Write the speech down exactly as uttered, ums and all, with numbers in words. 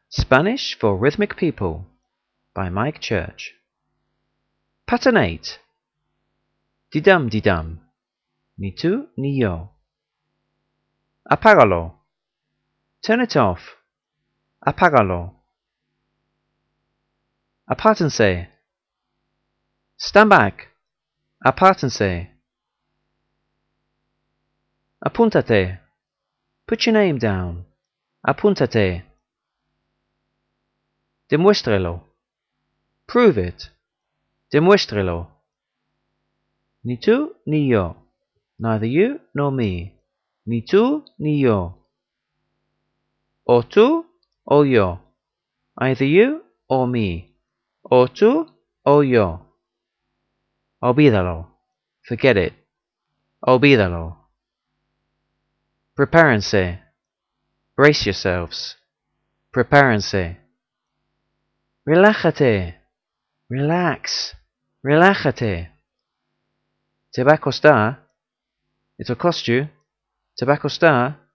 Spanish for Rhythmic People by Mike Church. Patinate. Di-dum, di-dum. Ni tu, ni yo. Apágalo. Turn it off. Apágalo. Apártense. Stand back. Apártense. Apúntate. Put your name down. Apúntate. Demuéstrelo. Prove it. Demuéstrelo. Ni tú ni yo. Neither you nor me. Ni tú ni yo. O tú o yo. Either you or me. O tú o yo. Olvídalo. Forget it. Olvídalo. Prepárense. Brace yourselves. Prepárense. Relájate. Relax. Relájate. Te va a costar. It'll cost you. Te va a costar.